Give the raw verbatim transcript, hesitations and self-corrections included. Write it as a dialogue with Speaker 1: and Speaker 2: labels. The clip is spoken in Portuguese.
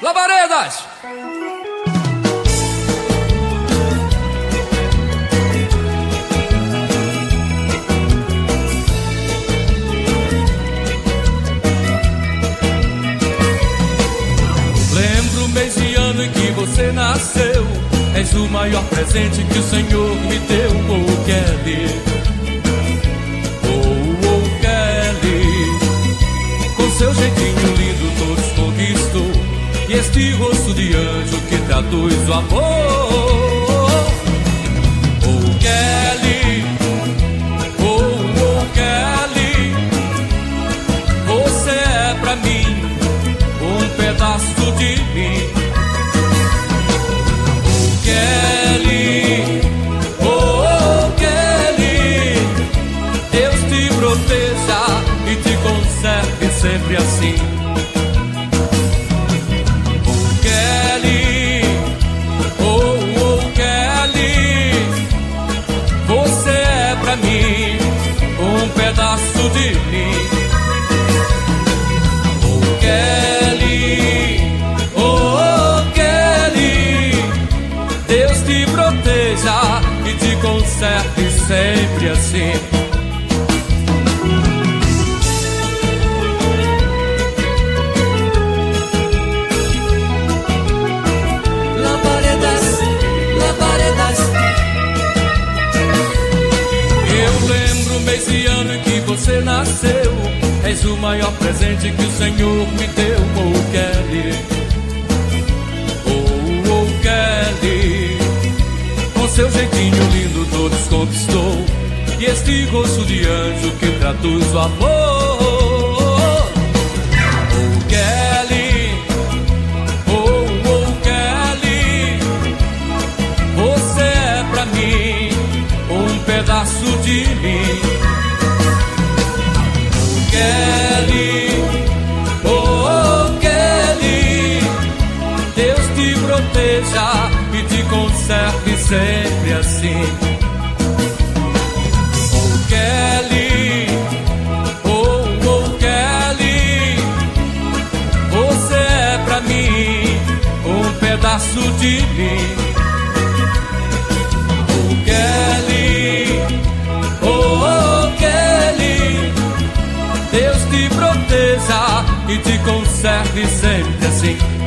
Speaker 1: Labaredas! Lembro o mês e ano em que você nasceu. És o maior presente que o Senhor me deu. Oh, Kelly, oh, oh, Kelly, com seu jeitinho lindo todos conquistou, e este rosto de anjo que traduz o amor. Oh, Kelly, oh, oh, Kelly, você é pra mim um pedaço de mim. Kelly, oh, oh, Kelly, Deus te proteja e te conserve sempre assim. Oh, Kelly, oh, oh, Kelly, você é pra mim um pedaço de mim. Oh, Kelly, oh, oh, Kelly, Deus te proteja e te conserve sempre assim.
Speaker 2: Labaredas, labaredas.
Speaker 1: Eu lembro o mês e ano em que você nasceu. És o maior presente que o Senhor me deu. Oh, Kelly, oh, oh, Kelly, com seu jeitinho lindo todos conquistou, e este rosto de anjo que traduz o amor. Oh, Kelly, oh, oh, Kelly, você é pra mim um pedaço de mim. Oh, Kelly, oh, oh, Kelly, Deus te proteja e te conserve sempre assim. Oh, Kelly, oh, oh, Kelly, você é pra mim um pedaço de mim. Oh, Kelly, oh, oh, Kelly, Deus te proteja e te conserve sempre assim.